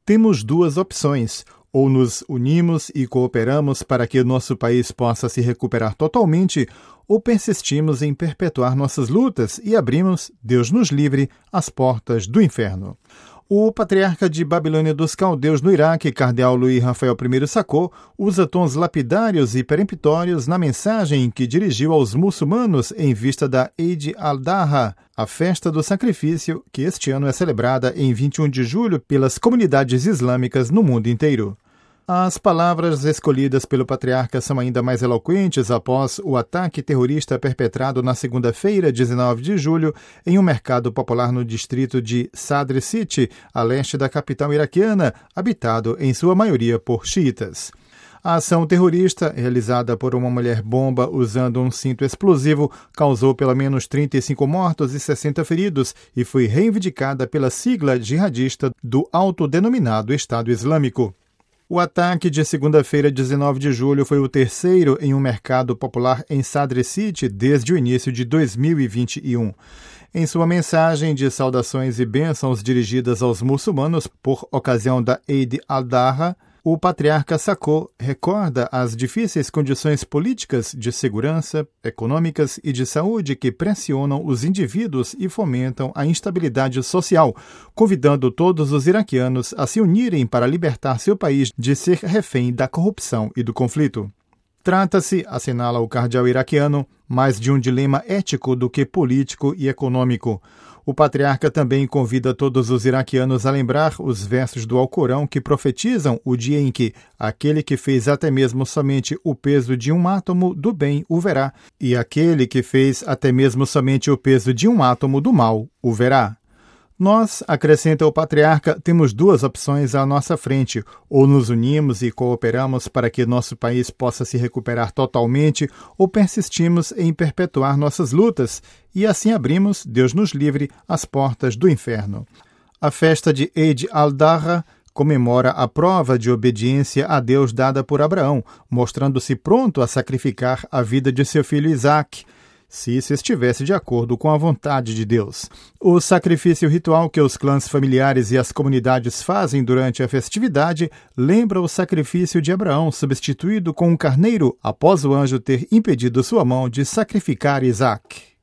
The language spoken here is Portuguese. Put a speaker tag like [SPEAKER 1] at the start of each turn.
[SPEAKER 1] Temos duas opções: ou nos unimos e cooperamos para que nosso país possa se recuperar totalmente, ou persistimos em perpetuar nossas lutas e abrimos, Deus nos livre, as portas do inferno. O patriarca de Babilônia dos Caldeus no Iraque, cardeal Luís Rafael I Sacco, usa tons lapidários e peremptórios na mensagem que dirigiu aos muçulmanos em vista da Eid al-Adha, a festa do sacrifício, que este ano é celebrada em 21 de julho pelas comunidades islâmicas no mundo inteiro. As palavras escolhidas pelo patriarca são ainda mais eloquentes após o ataque terrorista perpetrado na segunda-feira, 19 de julho, em um mercado popular no distrito de Sadr City, a leste da capital iraquiana, habitado em sua maioria por xiitas. A ação terrorista, realizada por uma mulher-bomba usando um cinto explosivo, causou pelo menos 35 mortos e 60 feridos e foi reivindicada pela sigla jihadista do autodenominado Estado Islâmico. O ataque de segunda-feira, 19 de julho, foi o terceiro em um mercado popular em Sadr City desde o início de 2021. Em sua mensagem de saudações e bênçãos dirigidas aos muçulmanos por ocasião da Eid al-Adha, o patriarca Sacco recorda as difíceis condições políticas, de segurança, econômicas e de saúde que pressionam os indivíduos e fomentam a instabilidade social, convidando todos os iraquianos a se unirem para libertar seu país de ser refém da corrupção e do conflito. Trata-se, assinala o cardeal iraquiano, mais de um dilema ético do que político e econômico. O patriarca também convida todos os iraquianos a lembrar os versos do Alcorão que profetizam o dia em que aquele que fez até mesmo somente o peso de um átomo do bem o verá, e aquele que fez até mesmo somente o peso de um átomo do mal o verá. Nós, acrescenta o patriarca, temos duas opções à nossa frente: ou nos unimos e cooperamos para que nosso país possa se recuperar totalmente, ou persistimos em perpetuar nossas lutas, e assim abrimos, Deus nos livre, as portas do inferno. A festa de Eid al-Adha comemora a prova de obediência a Deus dada por Abraão, mostrando-se pronto a sacrificar a vida de seu filho Isaac, se isso estivesse de acordo com a vontade de Deus. O sacrifício ritual que os clãs familiares e as comunidades fazem durante a festividade lembra o sacrifício de Abraão, substituído com um carneiro após o anjo ter impedido sua mão de sacrificar Isaac.